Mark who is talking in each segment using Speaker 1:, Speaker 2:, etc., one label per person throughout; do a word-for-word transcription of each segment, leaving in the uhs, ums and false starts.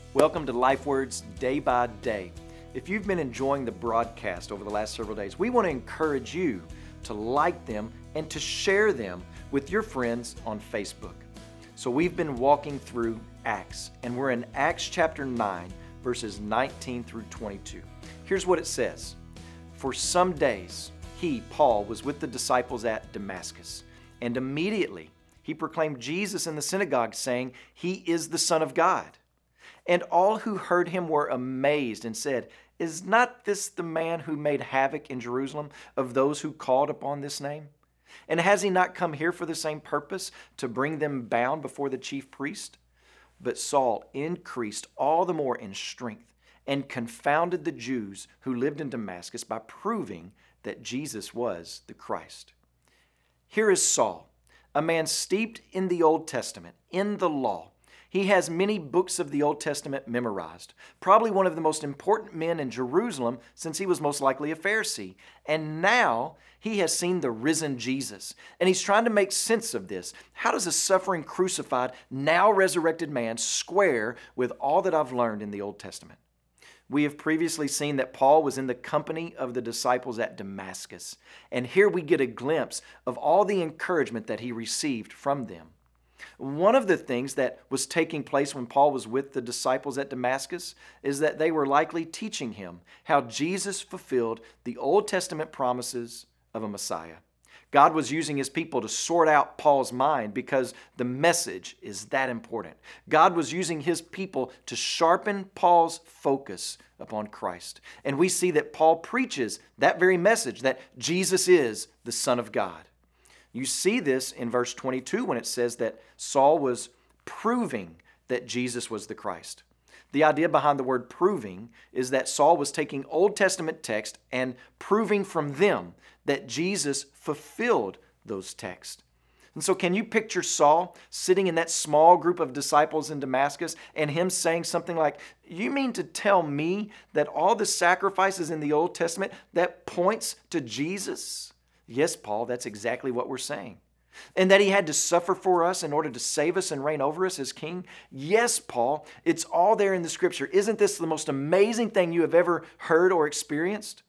Speaker 1: Welcome to Life Words Day by Day. If you've been enjoying the broadcast over the last several days, we want to encourage you to like them and to share them with your friends on Facebook. So we've been walking through Acts, and we're in Acts chapter nine, verses nineteen through twenty-two. Here's what it says. For some days, he, Paul, was with the disciples at Damascus, and immediately he proclaimed Jesus in the synagogue, saying, "He is the Son of God." And all who heard him were amazed and said, "Is not this the man who made havoc in Jerusalem of those who called upon this name? And has he not come here for the same purpose, to bring them bound before the chief priest?" But Saul increased all the more in strength and confounded the Jews who lived in Damascus by proving that Jesus was the Christ. Here is Saul, a man steeped in the Old Testament, in the law. He has many books of the Old Testament memorized, probably one of the most important men in Jerusalem since he was most likely a Pharisee. And now he has seen the risen Jesus, and he's trying to make sense of this. How does a suffering, crucified, now resurrected man square with all that I've learned in the Old Testament? We have previously seen that Paul was in the company of the disciples at Damascus, and here we get a glimpse of all the encouragement that he received from them. One of the things that was taking place when Paul was with the disciples at Damascus is that they were likely teaching him how Jesus fulfilled the Old Testament promises of a Messiah. God was using his people to sort out Paul's mind because the message is that important. God was using his people to sharpen Paul's focus upon Christ. And we see that Paul preaches that very message, that Jesus is the Son of God. You see this in verse twenty-two when it says that Saul was proving that Jesus was the Christ. The idea behind the word proving is that Saul was taking Old Testament text and proving from them that Jesus fulfilled those texts. And so can you picture Saul sitting in that small group of disciples in Damascus and him saying something like, "You mean to tell me that all the sacrifices in the Old Testament, that points to Jesus?" Yes, Paul, that's exactly what we're saying. And that he had to suffer for us in order to save us and reign over us as king? Yes, Paul, it's all there in the Scripture. Isn't this the most amazing thing you have ever heard or experienced?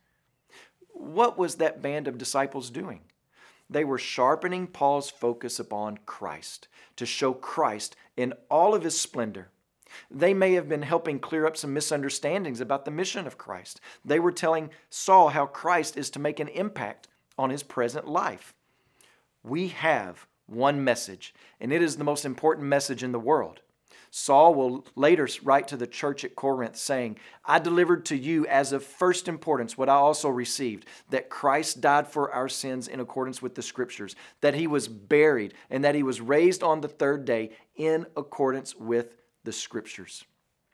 Speaker 1: What was that band of disciples doing? They were sharpening Paul's focus upon Christ, to show Christ in all of his splendor. They may have been helping clear up some misunderstandings about the mission of Christ. They were telling Saul how Christ is to make an impact on his present life. We have one message, and it is the most important message in the world. Saul will later write to the church at Corinth saying, "I delivered to you as of first importance what I also received, that Christ died for our sins in accordance with the Scriptures, that he was buried, and that he was raised on the third day in accordance with the Scriptures."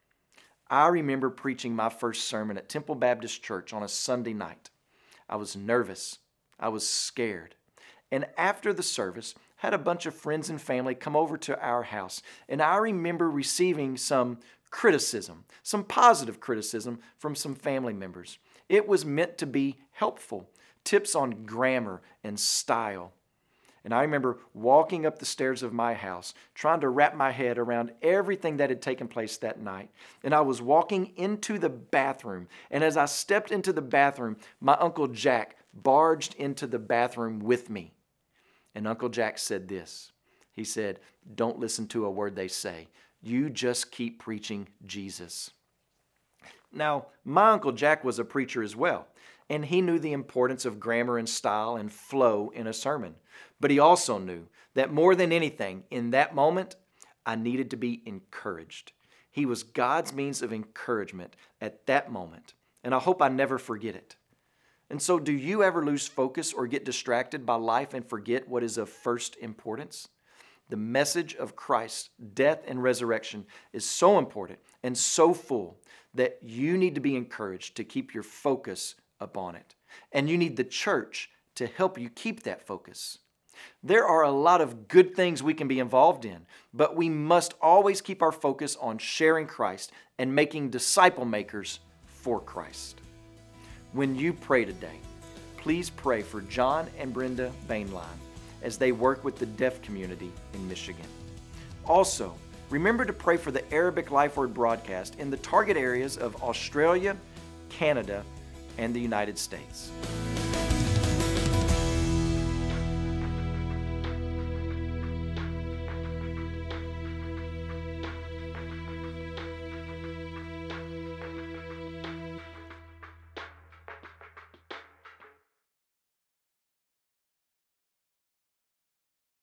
Speaker 1: I remember preaching my first sermon at Temple Baptist Church on a Sunday night. I was nervous. I was scared. And after the service, had a bunch of friends and family come over to our house. And I remember receiving some criticism, some positive criticism from some family members. It was meant to be helpful, tips on grammar and style. And I remember walking up the stairs of my house, trying to wrap my head around everything that had taken place that night. And I was walking into the bathroom. And as I stepped into the bathroom, my Uncle Jack barged into the bathroom with me. And Uncle Jack said this. He said, "Don't listen to a word they say. You just keep preaching Jesus." Now, my Uncle Jack was a preacher as well, and he knew the importance of grammar and style and flow in a sermon. But he also knew that more than anything, in that moment, I needed to be encouraged. He was God's means of encouragement at that moment, and I hope I never forget it. And so, do you ever lose focus or get distracted by life and forget what is of first importance? The message of Christ's death and resurrection is so important and so full that you need to be encouraged to keep your focus upon it. And you need the church to help you keep that focus. There are a lot of good things we can be involved in, but we must always keep our focus on sharing Christ and making disciple makers for Christ. When you pray today, please pray for John and Brenda Bainline as they work with the deaf community in Michigan. Also, Remember to pray for the Arabic Life Word broadcast in the target areas of Australia, Canada, and the United States.